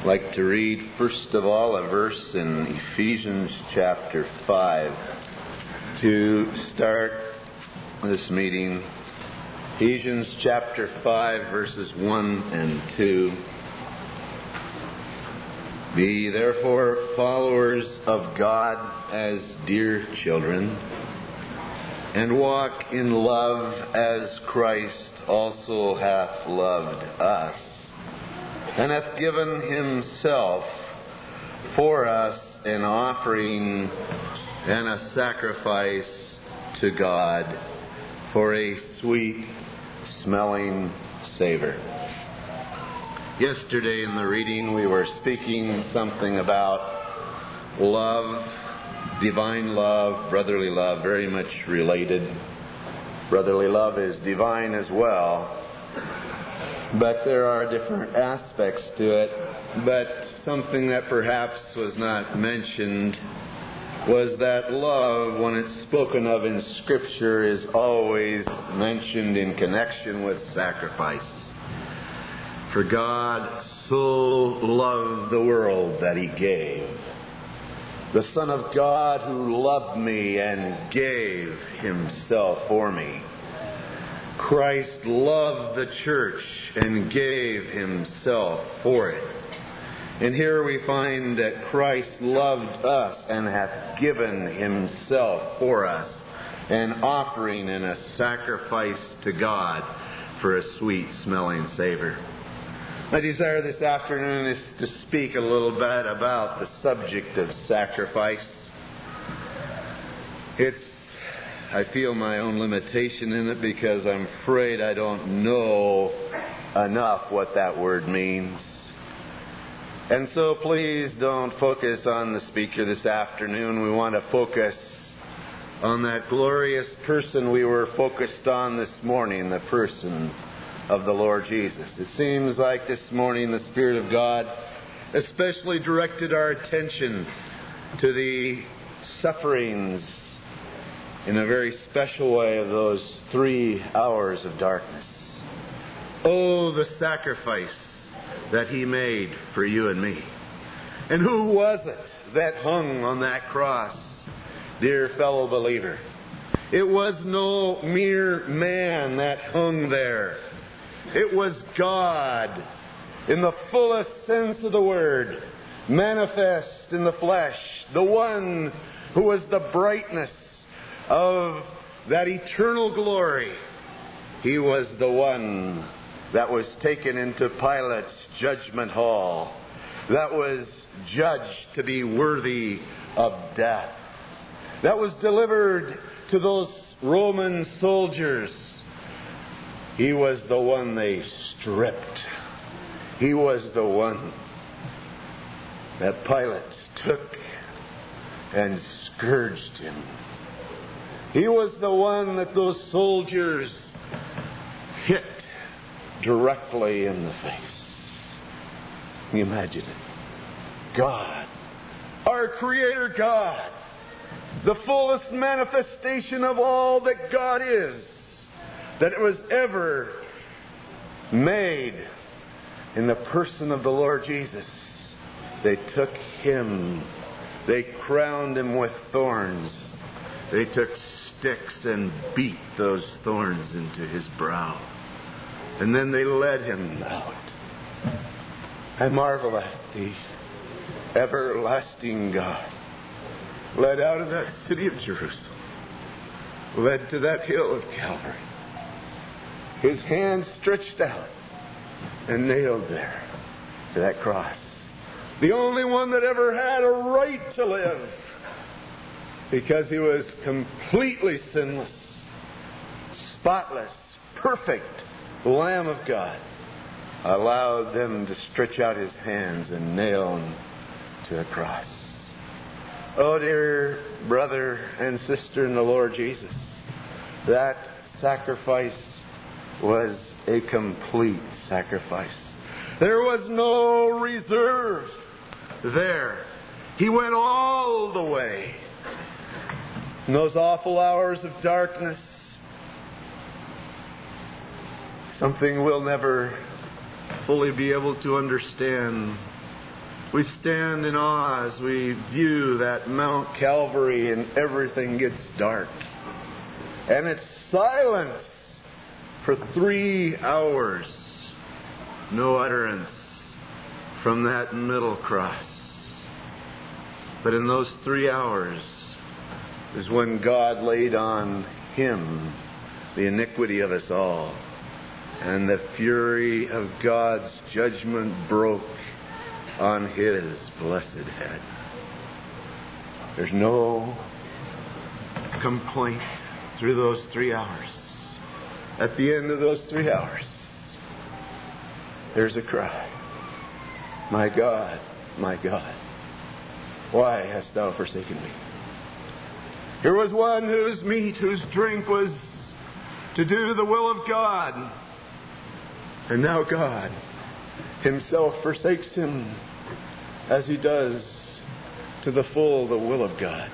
I'd like to read, first of all, a verse in Ephesians chapter 5 to start this meeting. Ephesians chapter 5, verses 1 and 2. Be therefore followers of God as dear children, and walk in love as Christ also hath loved us, and hath given himself for us an offering and a sacrifice to God for a sweet-smelling savor. Yesterday in the reading we were speaking something about love, divine love, brotherly love, very much related. Brotherly love is divine as well, but there are different aspects to it. But something that perhaps was not mentioned was that love, when it's spoken of in Scripture, is always mentioned in connection with sacrifice. For God so loved the world that He gave. The Son of God who loved me and gave Himself for me. Christ loved the church and gave Himself for it. And here we find that Christ loved us and hath given Himself for us, an offering and a sacrifice to God for a sweet-smelling savor. My desire this afternoon is to speak a little bit about the subject of sacrifice. I feel my own limitation in it because I'm afraid I don't know enough what that word means. And so please don't focus on the speaker this afternoon. We want to focus on that glorious person we were focused on this morning, the person of the Lord Jesus. It seems like this morning the Spirit of God especially directed our attention to the sufferings in a very special way of those 3 hours of darkness. Oh, the sacrifice that He made for you and me. And who was it that hung on that cross, dear fellow believer? It was no mere man that hung there. It was God, in the fullest sense of the word, manifest in the flesh, the one who was the brightness of that eternal glory. He was the one that was taken into Pilate's judgment hall, that was judged to be worthy of death, that was delivered to those Roman soldiers. He was the one they stripped. He was the one that Pilate took and scourged Him. He was the one that those soldiers hit directly in the face. Can you imagine it? God, our Creator God, the fullest manifestation of all that God is, that it was ever made in the person of the Lord Jesus. They took Him, they crowned Him with thorns, they took sticks and beat those thorns into His brow, and then they led Him out. I marvel at the everlasting God, led out of that city of Jerusalem, led to that hill of Calvary, His hand stretched out and nailed there to that cross. The only one that ever had a right to live, because He was completely sinless, spotless, perfect Lamb of God, allowed them to stretch out His hands and nail Him to a cross. Oh, dear brother and sister in the Lord Jesus, that sacrifice was a complete sacrifice. There was no reserve there. He went all the way. In those awful hours of darkness, something we'll never fully be able to understand We stand in awe as we view that Mount Calvary and everything gets dark. And it's silence for 3 hours. No utterance from that middle cross. But in those 3 hours is when God laid on Him the iniquity of us all. And the fury of God's judgment broke on His blessed head. There's no complaint through those 3 hours. At the end of those 3 hours, there's a cry. My God, why hast thou forsaken me? Here was one whose meat, whose drink was to do the will of God. And now God Himself forsakes him as He does to the full the will of God.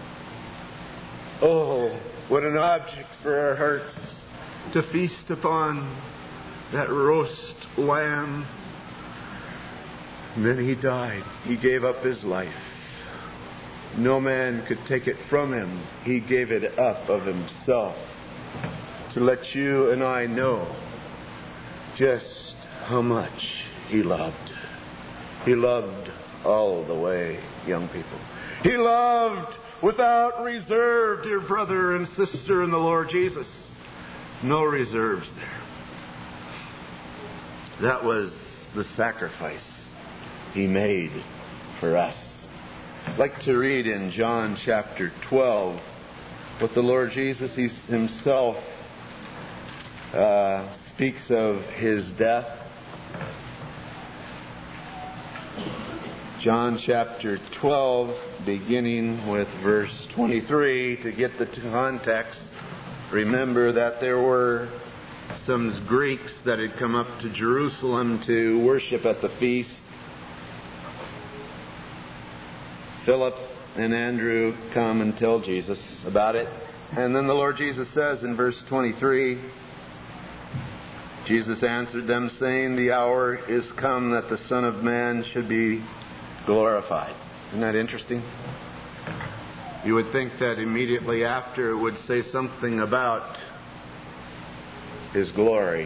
Oh, what an object for our hearts to feast upon that roast lamb. And then He died. He gave up His life. No man could take it from Him. He gave it up of Himself to let you and I know just how much He loved. He loved all the way, young people. He loved without reserve, dear brother and sister in the Lord Jesus. No reserves there. That was the sacrifice He made for us. I'd like to read in John chapter 12 what the Lord Jesus Himself speaks of His death. John chapter 12, beginning with verse 23, to get the context. Remember that there were some Greeks that had come up to Jerusalem to worship at the feast. Philip and Andrew come and tell Jesus about it. And then the Lord Jesus says in verse 23, Jesus answered them, saying, the hour is come that the Son of Man should be glorified. Isn't that interesting? You would think that immediately after it would say something about His glory.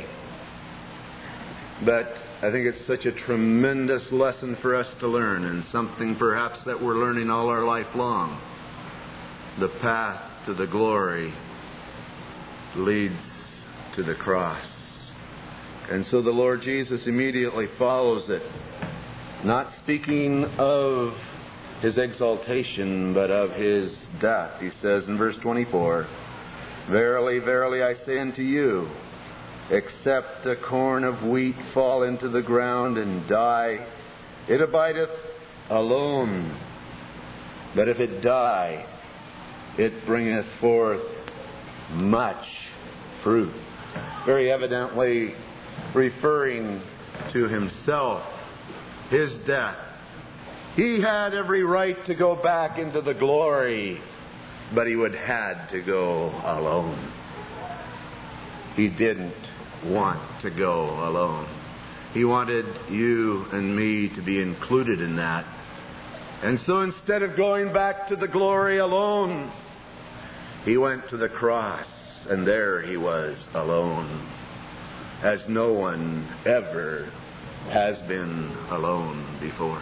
But I think it's such a tremendous lesson for us to learn, and something perhaps that we're learning all our life long. The path to the glory leads to the cross. And so the Lord Jesus immediately follows it, not speaking of His exaltation, but of His death. He says in verse 24, verily, verily, I say unto you, except a corn of wheat fall into the ground and die, it abideth alone. But if it die, it bringeth forth much fruit. Very evidently referring to Himself, His death. He had every right to go back into the glory, but He would had to go alone. He didn't want to go alone. He wanted you and me to be included in that. And so instead of going back to the glory alone, He went to the cross, and there He was alone, as no one ever has been alone before.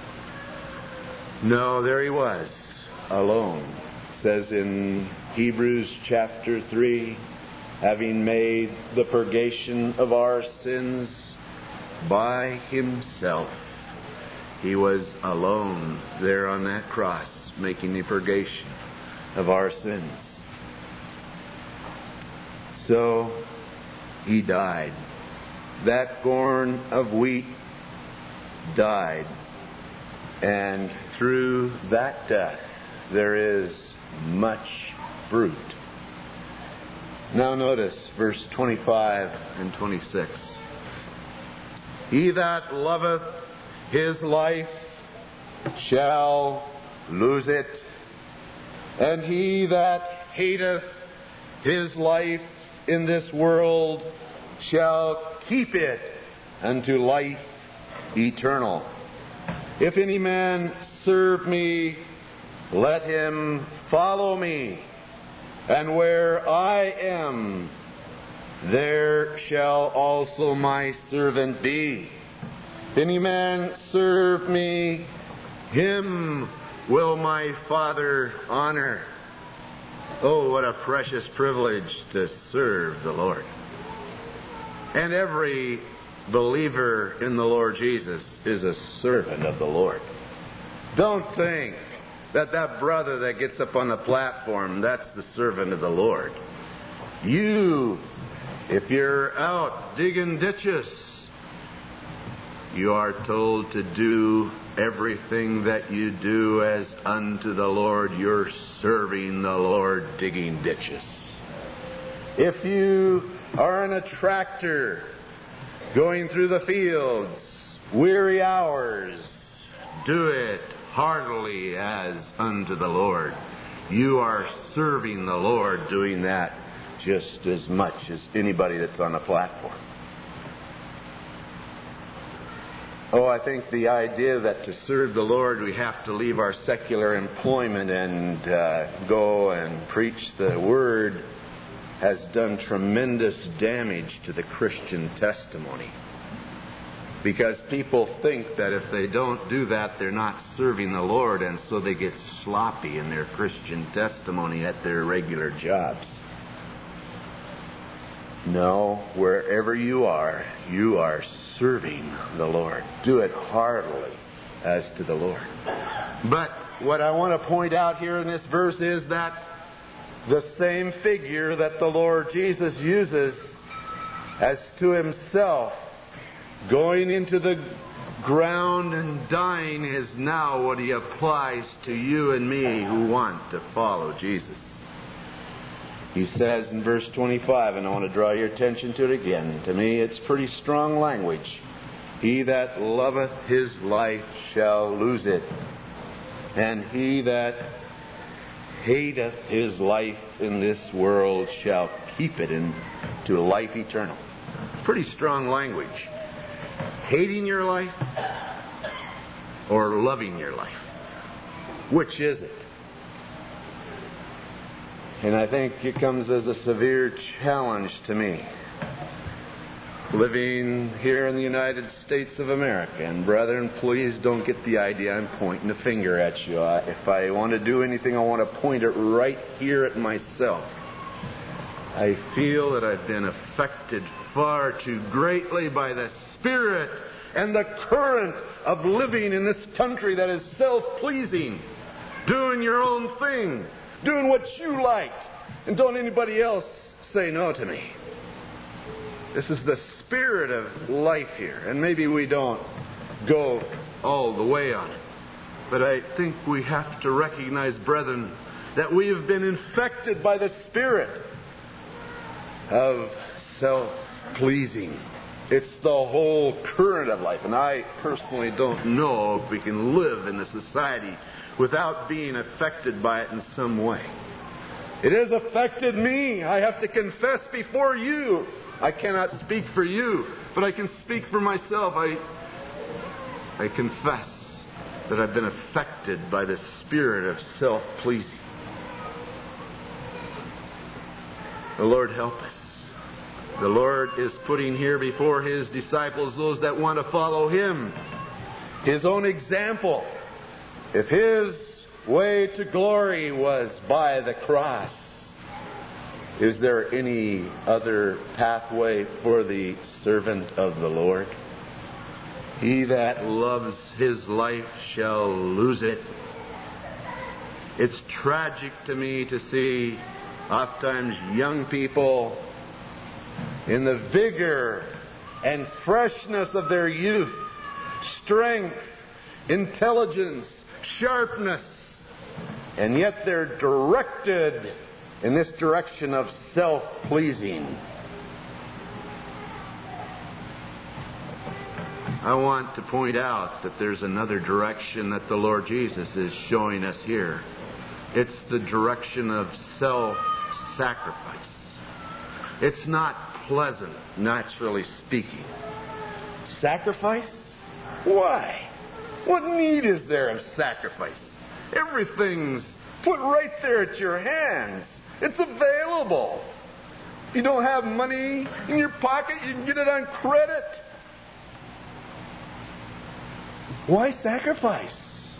No, there He was, alone. It says in Hebrews chapter 3, having made the purgation of our sins by Himself. He was alone there on that cross, making the purgation of our sins. So He died. That corn of wheat died. And through that death, there is much fruit. Now notice verse 25 and 26. He that loveth his life shall lose it, and he that hateth his life in this world shall keep it unto life eternal. If any man serve me, let him follow me. And where I am, there shall also my servant be. If any man serve me, him will my Father honor. Oh, what a precious privilege to serve the Lord. And every believer in the Lord Jesus is a servant of the Lord. Don't think that brother that gets up on the platform, that's the servant of the Lord. You, if you're out digging ditches, you are told to do everything that you do as unto the Lord. You're serving the Lord digging ditches. If you are in a tractor going through the fields, weary hours, do it heartily as unto the Lord. You are serving the Lord doing that just as much as anybody that's on a platform. Oh, I think the idea that to serve the Lord we have to leave our secular employment and go and preach the Word has done tremendous damage to the Christian testimony. Because people think that if they don't do that, they're not serving the Lord, and so they get sloppy in their Christian testimony at their regular jobs. No, wherever you are serving the Lord. Do it heartily as to the Lord. But what I want to point out here in this verse is that the same figure that the Lord Jesus uses as to himself going into the ground and dying is now what he applies to you and me who want to follow Jesus. He says in verse 25, and I want to draw your attention to it again. To me, it's pretty strong language. He that loveth his life shall lose it, and he that hateth his life in this world shall keep it into life eternal. Pretty strong language. Hating your life or loving your life? Which is it? And I think it comes as a severe challenge to me, living here in the United States of America. And brethren, please don't get the idea I'm pointing a finger at you. If I want to do anything, I want to point it right here at myself. I feel that I've been affected far too greatly by the spirit and the current of living in this country that is self-pleasing, doing your own thing, doing what you like, and don't anybody else say no to me. This is the spirit of life here, and maybe we don't go all the way on it. But I think we have to recognize, brethren, that we have been infected by the spirit of self-pleasing. It's the whole current of life, and I personally don't know if we can live in a society without being affected by it in some way. It has affected me. I have to confess before you. I cannot speak for you, but I can speak for myself. I confess that I've been affected by the spirit of self-pleasing. The Lord help us. The Lord is putting here before His disciples those that want to follow Him, His own example. If His way to glory was by the cross, is there any other pathway for the servant of the Lord? He that loves his life shall lose it. It's tragic to me to see oftentimes young people in the vigor and freshness of their youth, strength, intelligence, sharpness, and yet they're directed in this direction of self-pleasing. I want to point out that there's another direction that the Lord Jesus is showing us here. It's the direction of self-sacrifice. It's not pleasant, naturally speaking. Sacrifice? Why? What need is there of sacrifice? Everything's put right there at your hands. It's available. If you don't have money in your pocket, you can get it on credit. Why sacrifice?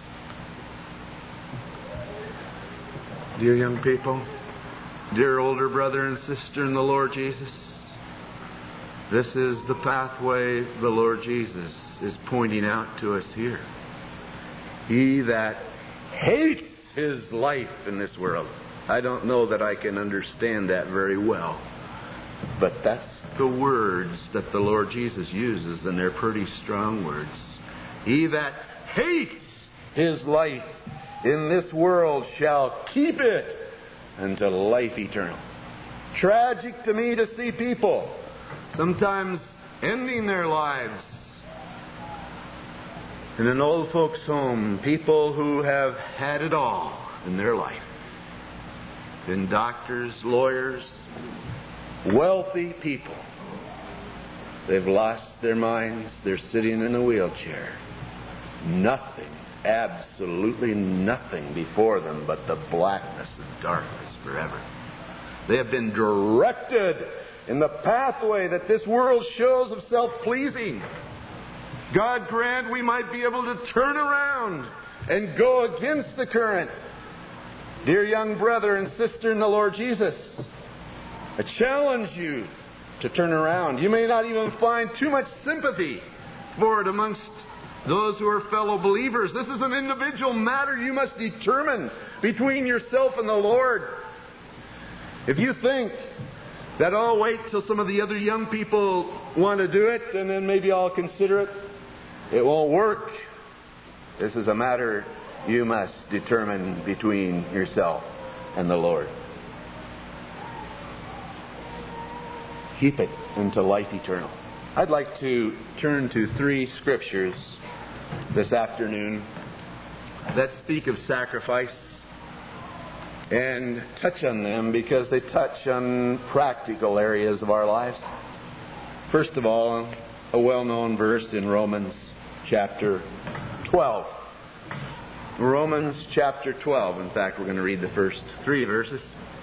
Dear young people, dear older brother and sister in the Lord Jesus, this is the pathway the Lord Jesus is pointing out to us here. He that hates his life in this world. I don't know that I can understand that very well, but that's the words that the Lord Jesus uses, and they're pretty strong words. He that hates his life in this world shall keep it unto life eternal. Tragic to me to see people sometimes ending their lives in an old folks' home. People who have had it all in their life. Been doctors, lawyers, wealthy people. They've lost their minds. They're sitting in a wheelchair. Nothing, absolutely nothing before them but the blackness and darkness forever. They have been directed in the pathway that this world shows of self-pleasing. God grant we might be able to turn around and go against the current. Dear young brother and sister in the Lord Jesus, I challenge you to turn around. You may not even find too much sympathy for it amongst those who are fellow believers. This is an individual matter you must determine between yourself and the Lord. If you think that I'll wait till some of the other young people want to do it and then maybe I'll consider it, it won't work. This is a matter you must determine between yourself and the Lord. Keep it unto life eternal. I'd like to turn to 3 scriptures this afternoon that speak of sacrifice and touch on them because they touch on practical areas of our lives. First of all, a well-known verse in Romans chapter 12. Romans chapter 12. In fact, we're going to read the first 3 verses.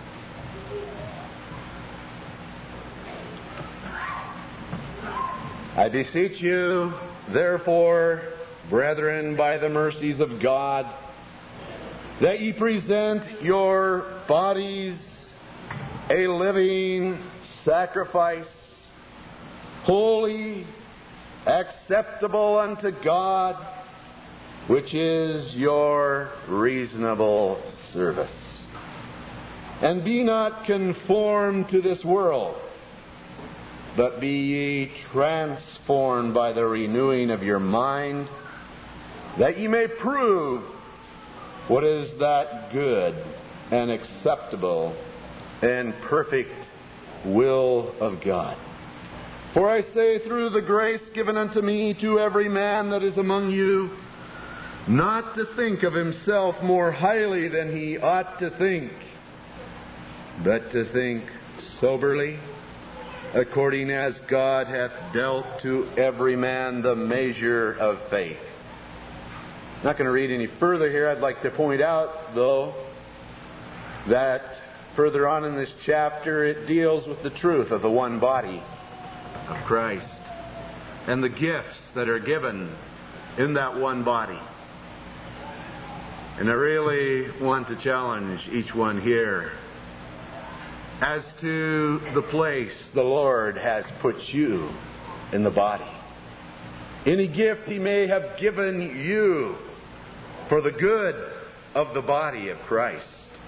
I beseech you, therefore, brethren, by the mercies of God, that ye present your bodies a living sacrifice, holy, acceptable unto God, which is your reasonable service. And be not conformed to this world, but be ye transformed by the renewing of your mind, that ye may prove what is that good and acceptable and perfect will of God. For I say, through the grace given unto me, to every man that is among you, not to think of himself more highly than he ought to think, but to think soberly, according as God hath dealt to every man the measure of faith. I'm not going to read any further here. I'd like to point out, though, that further on in this chapter it deals with the truth of the one body of Christ and the gifts that are given in that one body. And I really want to challenge each one here as to the place the Lord has put you in the body. Any gift He may have given you for the good of the body of Christ.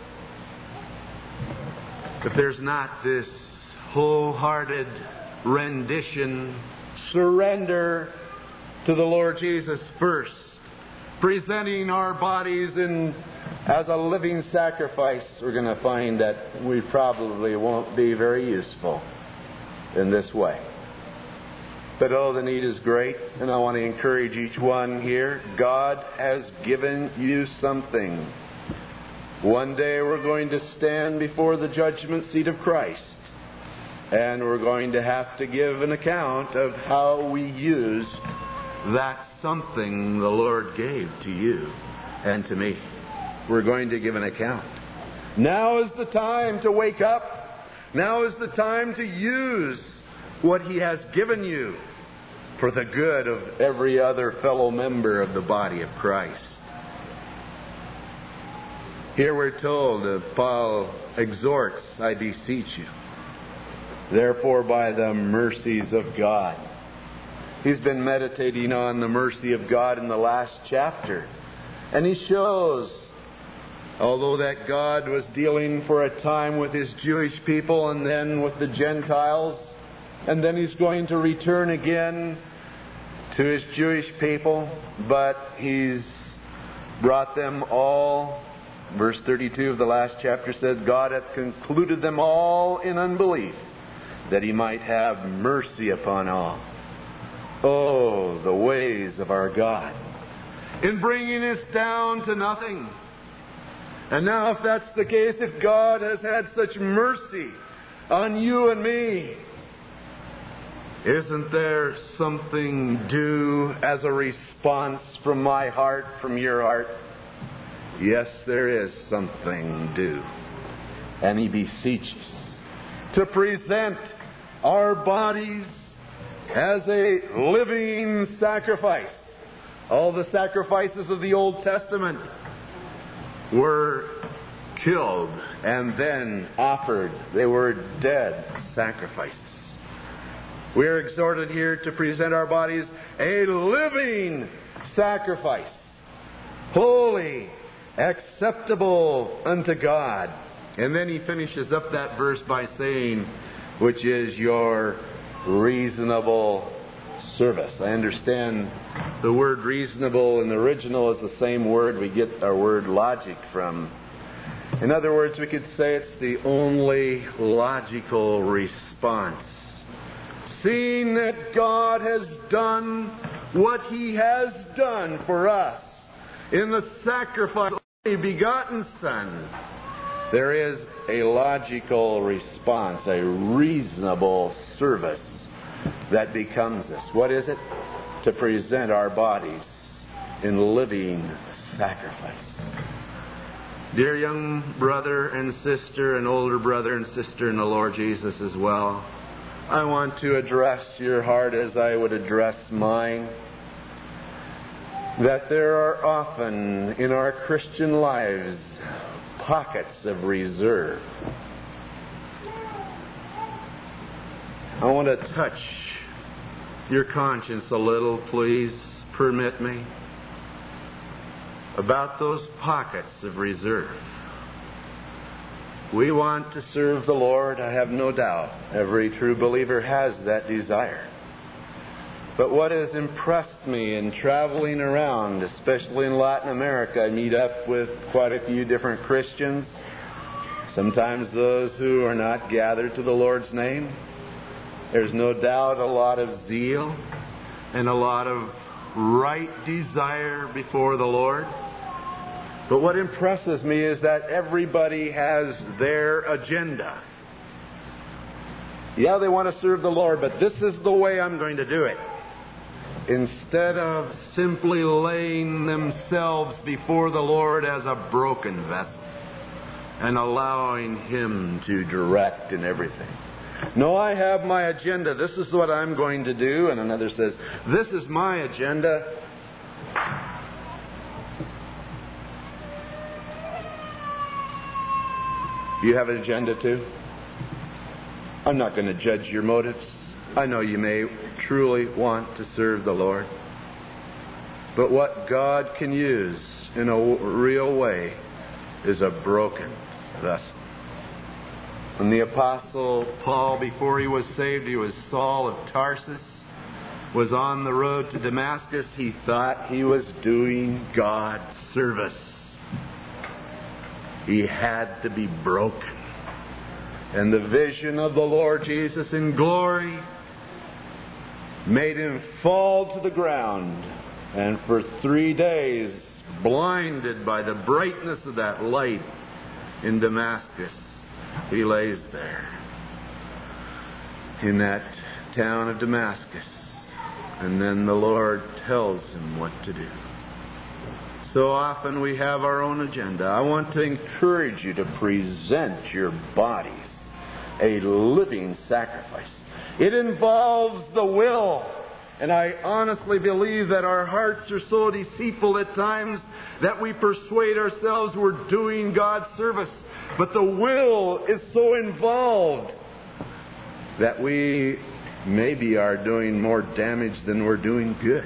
If there's not this wholehearted rendition, surrender to the Lord Jesus first, presenting our bodies as a living sacrifice, we're going to find that we probably won't be very useful in this way. But the need is great, and I want to encourage each one here. God has given you something. One day we're going to stand before the judgment seat of Christ, and we're going to have to give an account of how we used that something the Lord gave to you and to me. We're going to give an account. Now is the time to wake up. Now is the time to use what He has given you for the good of every other fellow member of the body of Christ. Here we're told, Paul exhorts, I beseech you, therefore by the mercies of God. He's been meditating on the mercy of God in the last chapter. And he shows, although that God was dealing for a time with His Jewish people and then with the Gentiles, and then He's going to return again to His Jewish people, but He's brought them all. Verse 32 of the last chapter says, God hath concluded them all in unbelief, that He might have mercy upon all. Oh, the ways of our God, in bringing us down to nothing. And now, if that's the case, if God has had such mercy on you and me, isn't there something due as a response from my heart, from your heart? Yes, there is something due. And He beseeches to present our bodies as a living sacrifice. All the sacrifices of the Old Testament were killed and then offered. They were dead sacrifices. We are exhorted here to present our bodies a living sacrifice, holy, acceptable unto God. And then he finishes up that verse by saying, which is your reasonable service. I understand the word reasonable in the original is the same word we get our word logic from. In other words, we could say it's the only logical response. Seeing that God has done what He has done for us in the sacrifice of a begotten Son, there is a logical response, a reasonable service that becomes us. What is it? To present our bodies in living sacrifice. Dear young brother and sister and older brother and sister in the Lord Jesus as well, I want to address your heart as I would address mine, that there are often in our Christian lives pockets of reserve. I want to touch your conscience a little, please permit me, about those pockets of reserve. We want to serve the Lord, I have no doubt. Every true believer has that desire. But what has impressed me in traveling around, especially in Latin America, I meet up with quite a few different Christians, sometimes those who are not gathered to the Lord's name. There's no doubt a lot of zeal and a lot of right desire before the Lord. But what impresses me is that everybody has their agenda. Yeah, they want to serve the Lord, but this is the way I'm going to do it. Instead of simply laying themselves before the Lord as a broken vessel and allowing Him to direct in everything. No, I have my agenda. This is what I'm going to do. And another says, this is my agenda. You have an agenda too? I'm not going to judge your motives. I know you may truly want to serve the Lord. But what God can use in a real way is a broken vessel. When the Apostle Paul, before he was saved, he was Saul of Tarsus, was on the road to Damascus, he thought he was doing God's service. He had to be broken. And the vision of the Lord Jesus in glory made him fall to the ground. And for 3 days, blinded by the brightness of that light in Damascus, he lays there in that town of Damascus. and then the Lord tells him what to do. So often we have our own agenda. I want to encourage you to present your bodies a living sacrifice. It involves the will. And I honestly believe that our hearts are so deceitful at times that we persuade ourselves we're doing God's service. But the will is so involved that we maybe are doing more damage than we're doing good.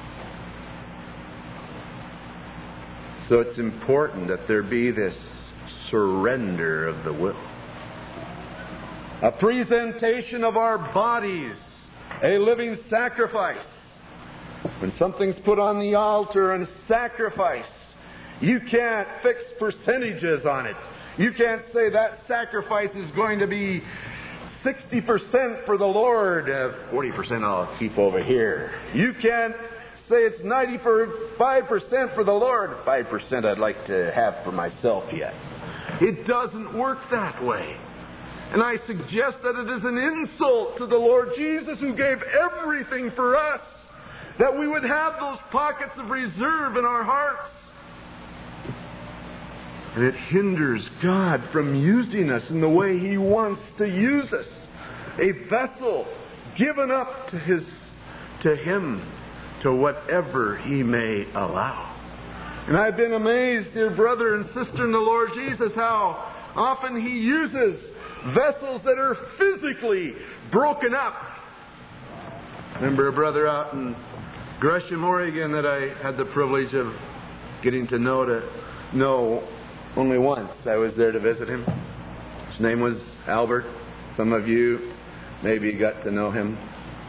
So it's important that there be this surrender of the will. A presentation of our bodies, a living sacrifice. When something's put on the altar and sacrifice, you can't fix percentages on it. You can't say that sacrifice is going to be 60% for the Lord, 40% I'll keep over here. You can't say it's 95% for the Lord, 5% I'd like to have for myself yet. It doesn't work that way. And I suggest that it is an insult to the Lord Jesus, who gave everything for us, that we would have those pockets of reserve in our hearts. And it hinders God from using us in the way He wants to use us. A vessel given up to Him, to whatever He may allow. And I've been amazed, dear brother and sister in the Lord Jesus, how often He uses vessels that are physically broken up. Remember a brother out in Gresham, Oregon, that I had the privilege of getting to know only once. I was there to visit him. His name was Albert. Some of you maybe got to know him.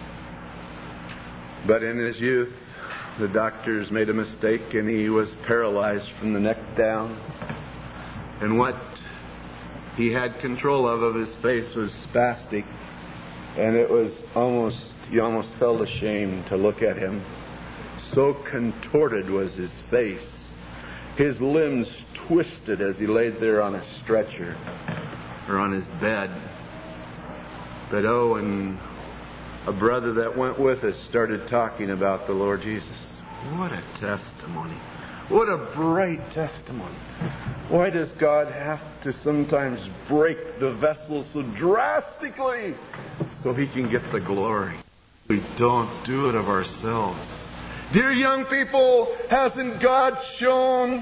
But in his youth, the doctors made a mistake and he was paralyzed from the neck down. And what he had control of his face was spastic. And it was you almost felt ashamed to look at him. So contorted was his face. His limbs twisted as he laid there on a stretcher or on his bed. But and a brother that went with us started talking about the Lord Jesus. What a testimony. What a bright testimony. Why does God have to sometimes break the vessel so drastically so He can get the glory? We don't do it of ourselves. Dear young people, hasn't God shown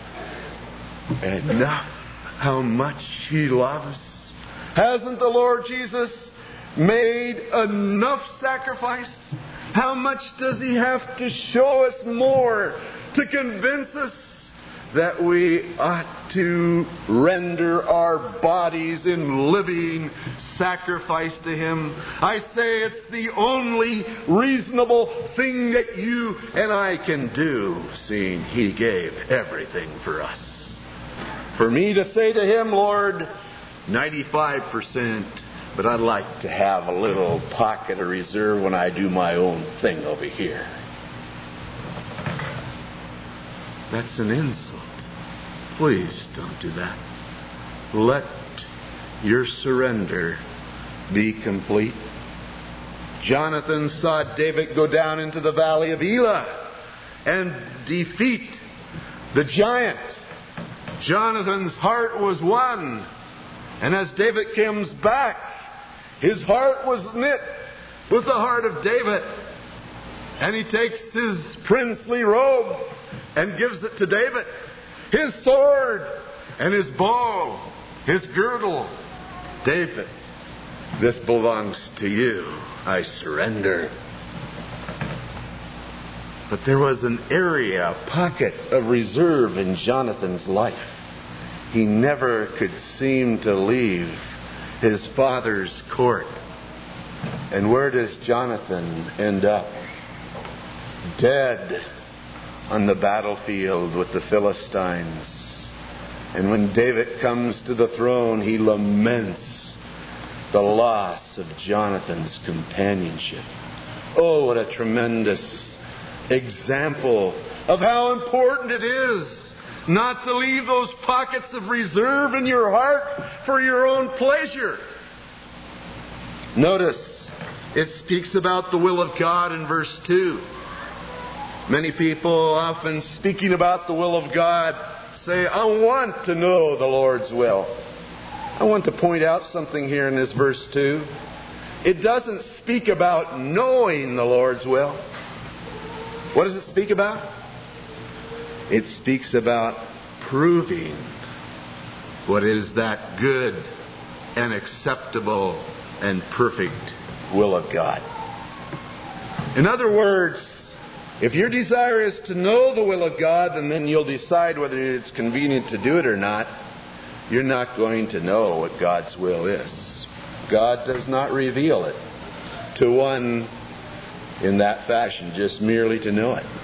enough how much He loves? Hasn't the Lord Jesus made enough sacrifice? How much does He have to show us more to convince us that we ought to render our bodies in living sacrifice to Him? I say it's the only reasonable thing that you and I can do, seeing He gave everything for us. For me to say to Him, Lord, 95%, but I'd like to have a little pocket of reserve when I do my own thing over here. That's an insult. Please don't do that. Let your surrender be complete. Jonathan saw David go down into the valley of Elah and defeat the giant. Jonathan's heart was won. And as David comes back, his heart was knit with the heart of David. And he takes his princely robe and gives it to David. His sword and his bow, his girdle. David, this belongs to you. I surrender. But there was an area, a pocket of reserve in Jonathan's life. He never could seem to leave his father's court. And where does Jonathan end up? Dead on the battlefield with the Philistines. And when David comes to the throne, he laments the loss of Jonathan's companionship. Oh, what a tremendous example of how important it is not to leave those pockets of reserve in your heart for your own pleasure. Notice It speaks about the will of God in verse 2. Many people, often speaking about the will of God, say, I want to know the Lord's will. I want to point out something here in this verse 2. It doesn't speak about knowing the Lord's will. What does it speak about? It speaks about proving what is that good and acceptable and perfect will of God. In other words, if your desire is to know the will of God, and then you'll decide whether it's convenient to do it or not, you're not going to know what God's will is. God does not reveal it to one in that fashion, just merely to know it.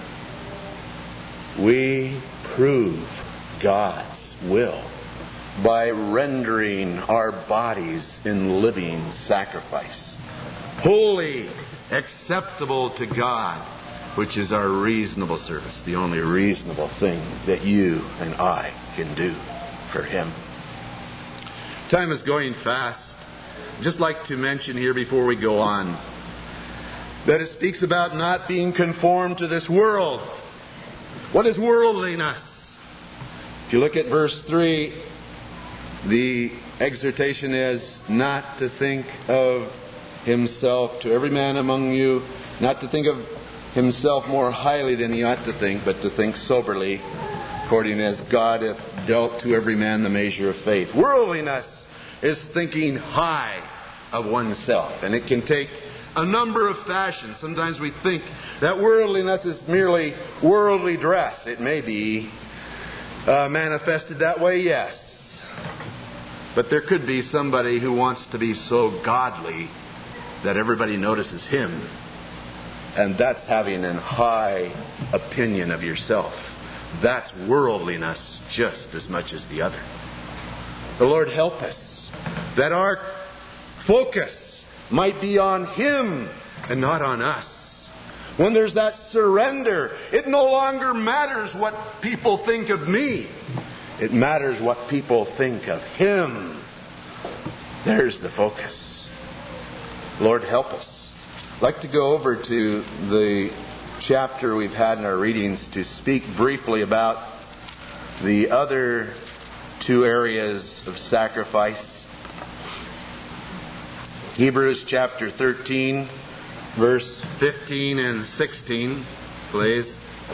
We prove God's will by rendering our bodies in living sacrifice, holy, acceptable to God, which is our reasonable service, the only reasonable thing that you and I can do for Him. Time is going fast. I'd just like to mention here before we go on that it speaks about not being conformed to this world. What is worldliness? If you look at verse 3, the exhortation is not to think of himself, to every man among you, not to think of himself more highly than he ought to think, but to think soberly, according as God hath dealt to every man the measure of faith. Worldliness is thinking high of oneself, and it can take a number of fashions. Sometimes we think that worldliness is merely worldly dress. It may be manifested that way, yes. But there could be somebody who wants to be so godly that everybody notices him. And that's having a high opinion of yourself. That's worldliness just as much as the other. The Lord help us that our focus might be on Him and not on us. When there's that surrender, it no longer matters what people think of me. It matters what people think of Him. There's the focus. Lord, help us. I'd like to go over to the chapter we've had in our readings to speak briefly about the other two areas of sacrifice. Hebrews chapter 13, verse 15 and 16, please.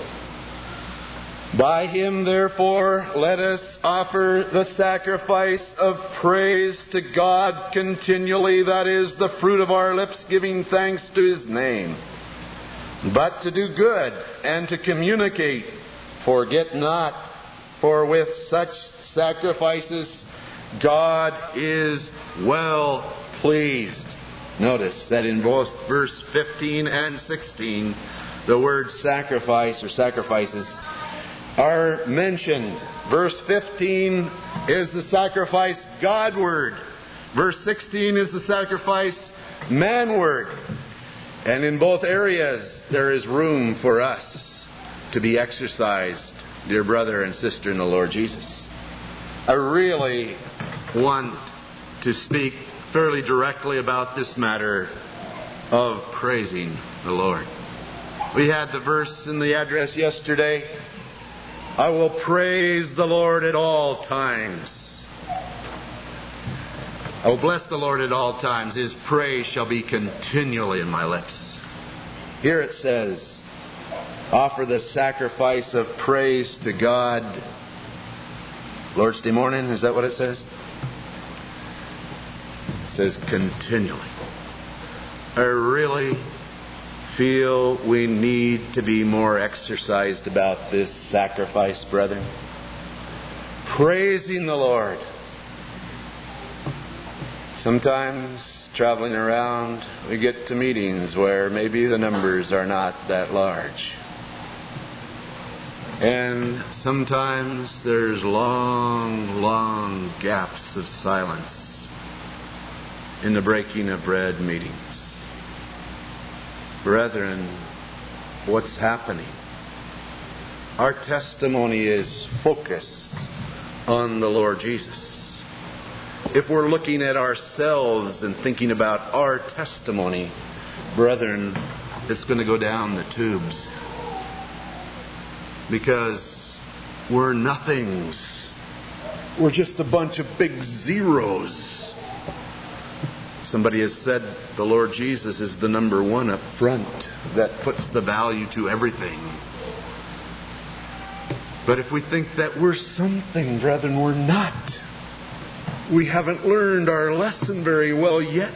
By Him, therefore, let us offer the sacrifice of praise to God continually, that is, the fruit of our lips, giving thanks to His name. But to do good and to communicate, forget not, for with such sacrifices God is well pleased. Notice that in both verse 15 and 16, the word sacrifice or sacrifices are mentioned. Verse 15 is the sacrifice Godward. Verse 16 is the sacrifice manward. And in both areas there is room for us to be exercised, dear brother and sister in the Lord Jesus. I really want to speak fairly directly about this matter of praising the Lord. We had the verse in the address yesterday, I will praise the Lord at all times. I will bless the Lord at all times. His praise shall be continually in my lips. Here it says, offer the sacrifice of praise to God. Lord's Day morning, is that what it says? It says continually. I really feel we need to be more exercised about this sacrifice, brethren. Praising the Lord. Sometimes, traveling around, we get to meetings where maybe the numbers are not that large. And sometimes there's long gaps of silence in the breaking of bread meetings. Brethren, what's happening? Our testimony is focused on the Lord Jesus. If we're looking at ourselves and thinking about our testimony, Brethren, it's going to go down the tubes. Because we're nothings. We're just a bunch of big zeros. Somebody has said the Lord Jesus is the number one up front that puts the value to everything. But if we think that we're something, brethren, we're not. We haven't learned our lesson very well yet.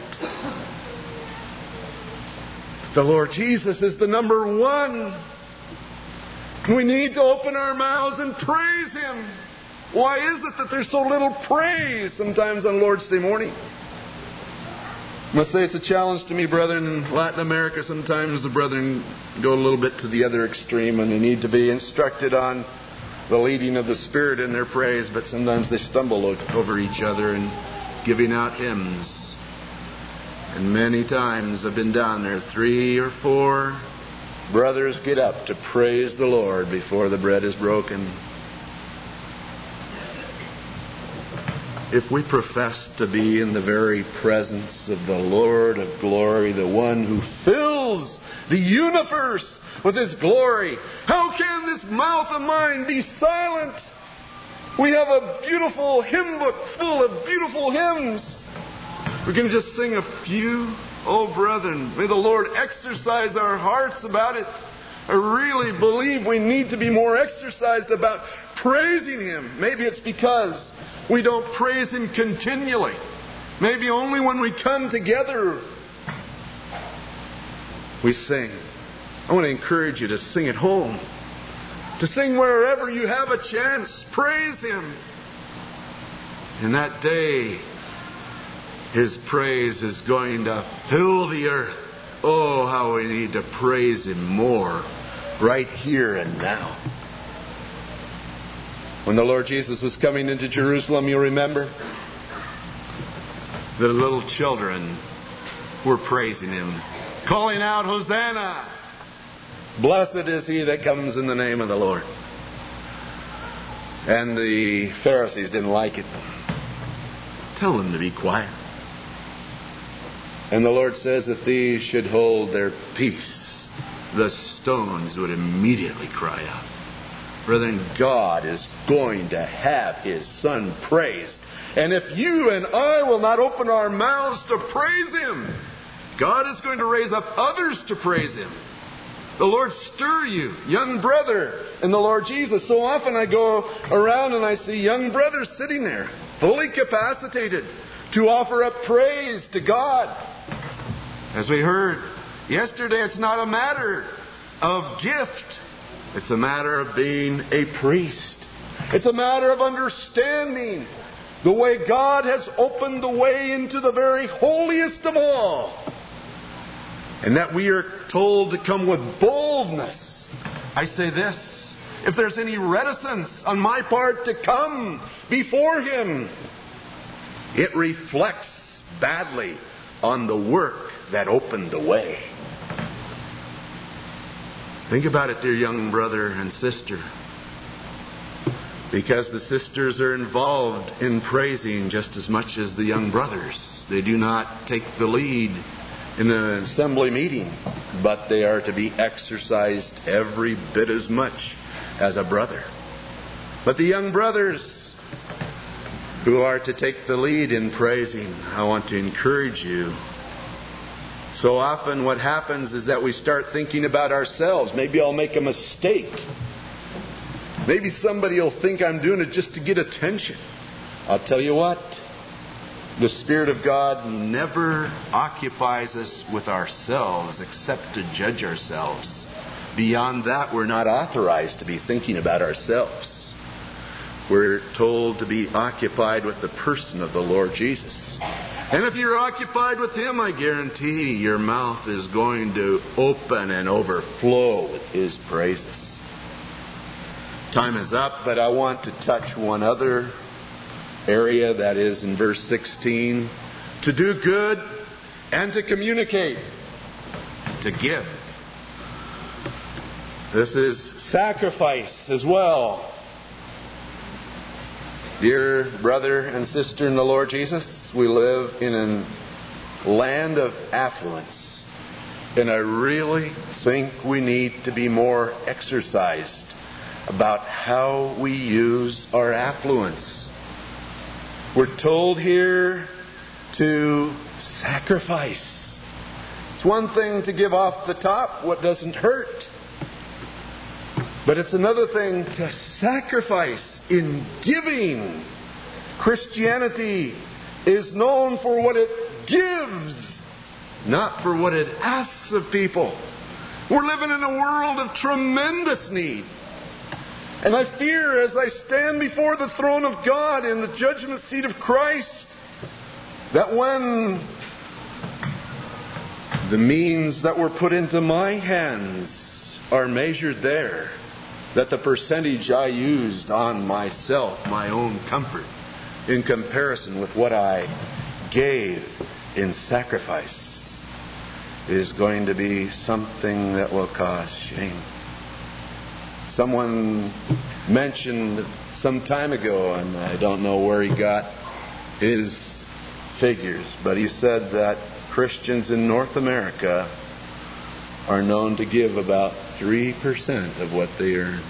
The Lord Jesus is the number one. We need to open our mouths and praise Him. Why is it that there's so little praise sometimes on Lord's Day morning? I must say it's a challenge to me, brethren. In Latin America, sometimes the brethren go a little bit to the other extreme and they need to be instructed on the leading of the Spirit in their praise, but sometimes they stumble over each other in giving out hymns. And many times I've been down there, 3 or 4 brothers get up to praise the Lord before the bread is broken. If we profess to be in the very presence of the Lord of glory, the one who fills the universe with His glory, how can this mouth of mine be silent? We have a beautiful hymn book full of beautiful hymns. We're going to just sing a few. Oh, brethren, may the Lord exercise our hearts about it. I really believe we need to be more exercised about praising Him. Maybe it's because we don't praise Him continually. Maybe only when we come together we sing. I want to encourage you to sing at home. To sing wherever you have a chance. Praise Him. And that day, His praise is going to fill the earth. Oh, how we need to praise Him more right here and now. When the Lord Jesus was coming into Jerusalem, you remember? The little children were praising Him, calling out, Hosanna! Blessed is He that comes in the name of the Lord. And the Pharisees didn't like it. Tell them to be quiet. And the Lord says if these should hold their peace, the stones would immediately cry out. Brethren, God is going to have His Son praised. And if you and I will not open our mouths to praise Him, God is going to raise up others to praise Him. The Lord stir you, young brother, in the Lord Jesus. So often I go around and I see young brothers sitting there, fully capacitated to offer up praise to God. As we heard yesterday, it's not a matter of gift. It's a matter of being a priest. It's a matter of understanding the way God has opened the way into the very holiest of all. And that we are told to come with boldness. I say this, if there's any reticence on my part to come before Him, it reflects badly on the work that opened the way. Think about it, dear young brother and sister. Because the sisters are involved in praising just as much as the young brothers. They do not take the lead in an assembly meeting, but they are to be exercised every bit as much as a brother. But the young brothers who are to take the lead in praising, I want to encourage you. So often what happens is that we start thinking about ourselves. Maybe I'll make a mistake. Maybe somebody will think I'm doing it just to get attention. I'll tell you what. The Spirit of God never occupies us with ourselves except to judge ourselves. Beyond that, we're not authorized to be thinking about ourselves. We're told to be occupied with the person of the Lord Jesus. And if you're occupied with Him, I guarantee your mouth is going to open and overflow with His praises. Time is up, but I want to touch one other area, that is in verse 16. To do good and to communicate. To give. This is sacrifice as well. Dear brother and sister in the Lord Jesus, we live in a land of affluence. And I really think we need to be more exercised about how we use our affluence. We're told here to sacrifice. It's one thing to give off the top what doesn't hurt. But it's another thing to sacrifice in giving. Christianity is known for what it gives, not for what it asks of people. We're living in a world of tremendous need. And I fear as I stand before the throne of God in the judgment seat of Christ, that when the means that were put into my hands are measured there, that the percentage I used on myself, my own comfort, in comparison with what I gave in sacrifice, is going to be something that will cause shame. Someone mentioned some time ago, and I don't know where he got his figures, but he said that Christians in North America are known to give about 3% of what they earn.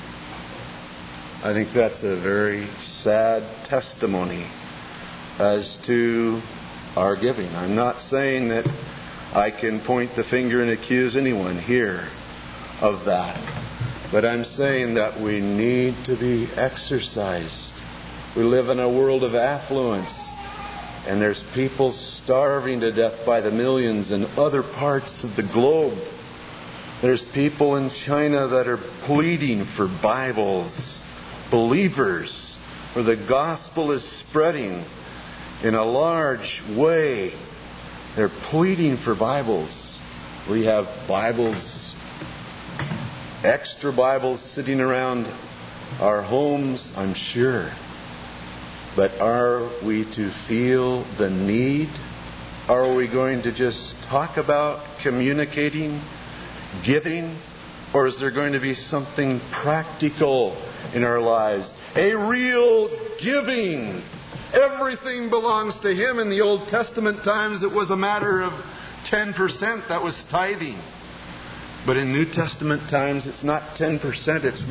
I think that's a very sad testimony as to our giving. I'm not saying that I can point the finger and accuse anyone here of that. But I'm saying that we need to be exercised. We live in a world of affluence, and there's people starving to death by the millions in other parts of the globe. There's people in China that are pleading for Bibles, believers, where the gospel is spreading in a large way. They're pleading for Bibles. We have Bibles, extra Bibles sitting around our homes, I'm sure. But are we to feel the need? Are we going to just talk about communicating, giving? Or is there going to be something practical in our lives? A real giving. Everything belongs to Him. In the Old Testament times, it was a matter of 10% that was tithing. But in New Testament times, it's not 10%, it's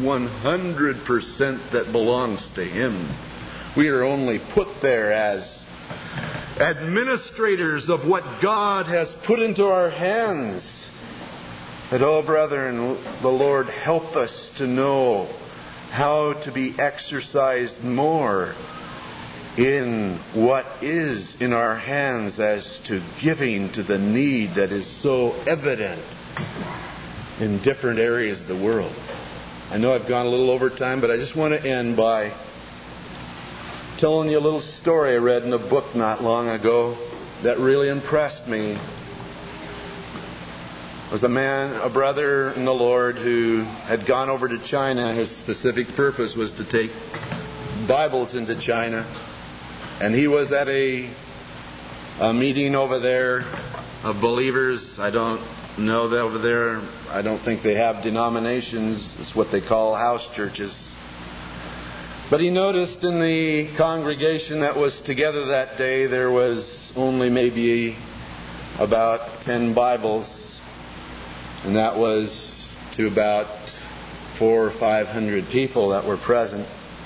100% that belongs to Him. We are only put there as administrators of what God has put into our hands. But, oh, brethren, the Lord help us to know how to be exercised more in what is in our hands as to giving to the need that is so evident in different areas of the world. I know I've gone a little over time, but I just want to end by telling you a little story I read in a book not long ago that really impressed me. It was a brother in the Lord who had gone over to China. His specific purpose was to take Bibles into China. And he was at a meeting over there of believers. I don't know that over there. I don't think they have denominations. It's what they call house churches. But he noticed in the congregation that was together that day, there was only maybe about 10 Bibles. And that was to about 400 or 500 people that were present.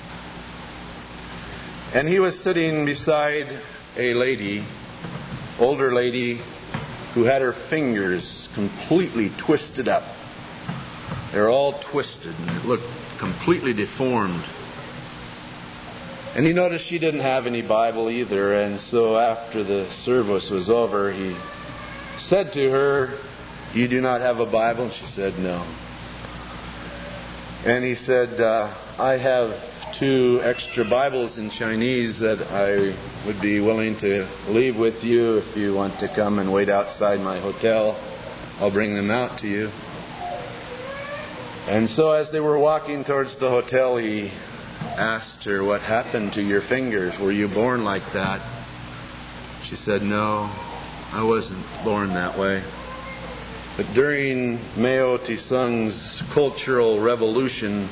And he was sitting beside a lady, older lady, who had her fingers completely twisted up. They're all twisted and it looked completely deformed. And he noticed she didn't have any Bible either. And so after the service was over, he said to her, "You do not have a Bible?" And she said, "No." And he said, "I have 2 extra Bibles in Chinese that I would be willing to leave with you if you want to come and wait outside my hotel. I'll bring them out to you." And so as they were walking towards the hotel, he asked her, "What happened to your fingers? Were you born like that?" She said, "No, I wasn't born that way. But during Mao Tse-tung's Cultural Revolution,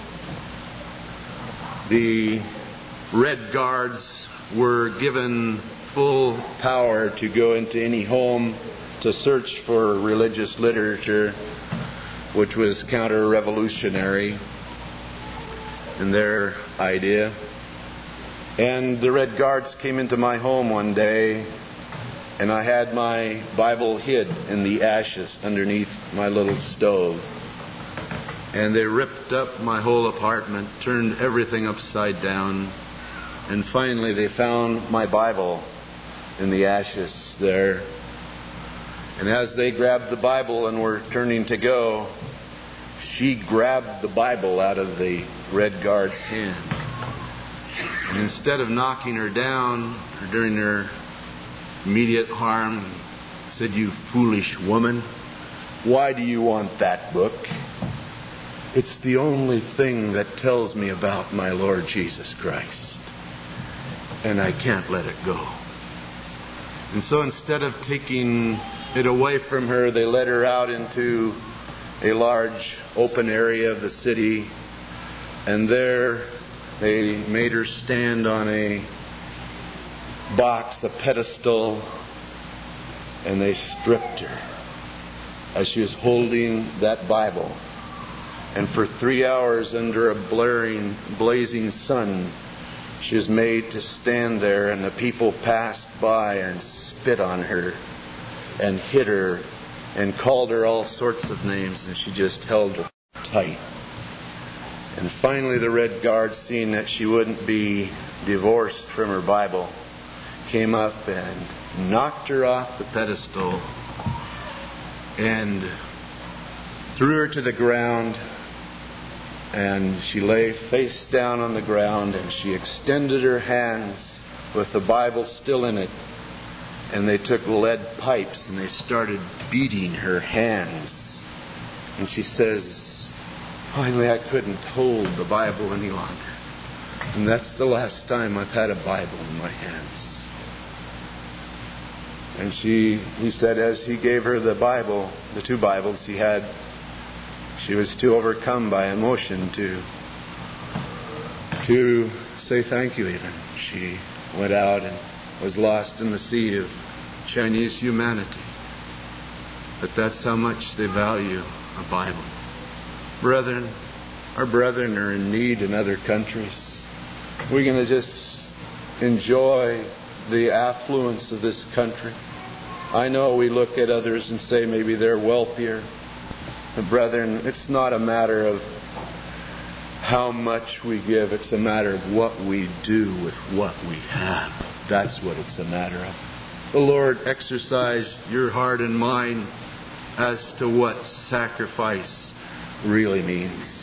the Red Guards were given full power to go into any home to search for religious literature which was counter-revolutionary in their idea. And the Red Guards came into my home one day, and I had my Bible hid in the ashes underneath my little stove. And they ripped up my whole apartment, turned everything upside down, and finally they found my Bible in the ashes there. And as they grabbed the Bible and were turning to go, she grabbed the Bible out of the Red Guard's hand. And instead of knocking her down or doing her immediate harm, said, "You foolish woman, why do you want that book? It's the only thing that tells me about my Lord Jesus Christ, and I can't let it go." And so instead of taking it away from her, they led her out into a large open area of the city, and there they made her stand on a box, a pedestal, and they stripped her as she was holding that Bible. And for 3 hours under a blazing sun, she was made to stand there, and the people passed by and spit on her and hit her and called her all sorts of names, and she just held her tight. And finally the Red Guards, seeing that she wouldn't be divorced from her Bible, came up and knocked her off the pedestal and threw her to the ground. And she lay face down on the ground, and she extended her hands with the Bible still in it. And they took lead pipes and they started beating her hands. And she says, "Finally, I couldn't hold the Bible any longer. And that's the last time I've had a Bible in my hands." And he said as he gave her the Bible, the 2 Bibles he had, she was too overcome by emotion to say thank you even. She went out and was lost in the sea of Chinese humanity. But that's how much they value a Bible. Brethren, our brethren are in need in other countries. We're going to just enjoy the affluence of this country. I know we look at others and say maybe they're wealthier. But brethren, it's not a matter of how much we give. It's a matter of what we do with what we have. That's what it's a matter of. The Lord exercise your heart and mind as to what sacrifice really means.